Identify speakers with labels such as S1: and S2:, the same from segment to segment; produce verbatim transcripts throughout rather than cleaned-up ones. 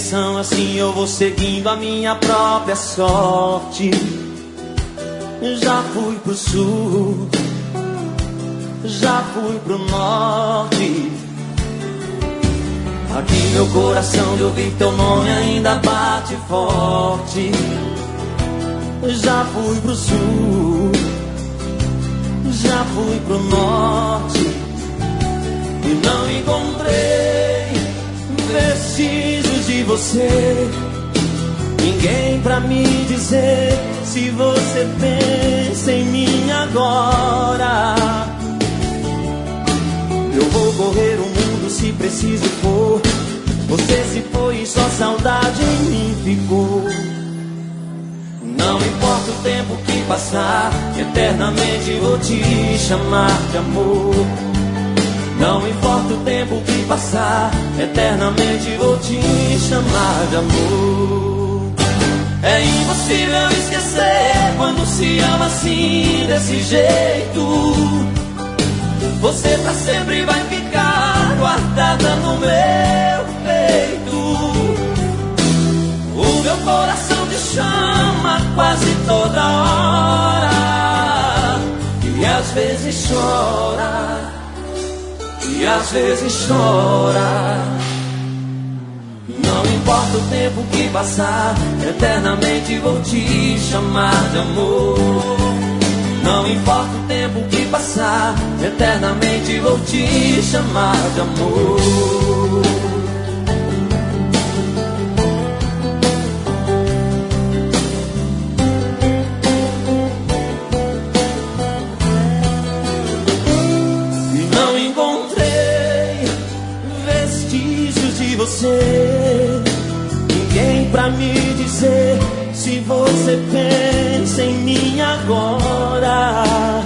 S1: direção, assim eu vou seguindo a minha própria sorte. Já fui pro sul, já fui pro norte. Aqui meu coração de ouvir teu nome ainda bate forte. Já fui pro sul, já fui pro norte e não encontrei vestígios de você. Ninguém pra me dizer se você pensa em mim agora. Eu vou correr o mundo se preciso for. Você se foi e só saudade em mim ficou. Não importa o tempo que passar, eternamente vou te chamar de amor. Não importa o tempo que passar, eternamente vou te chamar de amor. É impossível esquecer quando se ama assim, desse jeito. Você pra sempre vai ficar guardada no meu peito. O meu coração te chama quase toda hora. E às vezes chora, e às vezes chora. Não importa o tempo que passar, eternamente vou te chamar de amor. Não importa o tempo que passar, eternamente vou te chamar de amor. E não encontrei vestígios de você. Ninguém pra me dizer se você pensa em mim agora.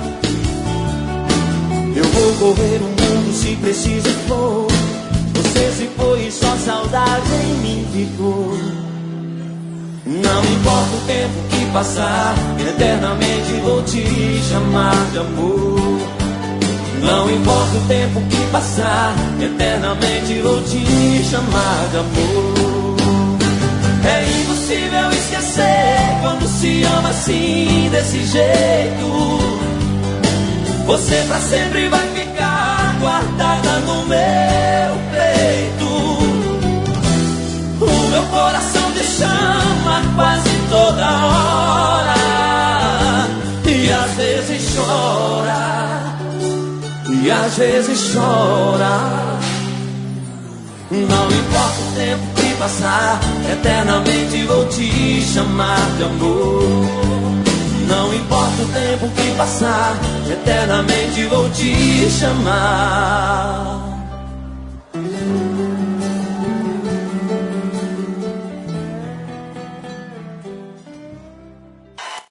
S1: Eu vou correr o mundo se preciso for. Você se foi e só saudade em mim ficou. Não importa o tempo que passar, eternamente vou te chamar de amor. Não importa o tempo que passar, eternamente vou te chamar de amor. É impossível esquecer quando se ama assim, desse jeito. Você pra sempre vai ficar guardada no meu peito. O meu coração te chama quase toda hora. E às vezes chora, e às vezes chora. Não importa o tempo que passar, eternamente vou te chamar de amor. Não importa o tempo que passar, eternamente vou te chamar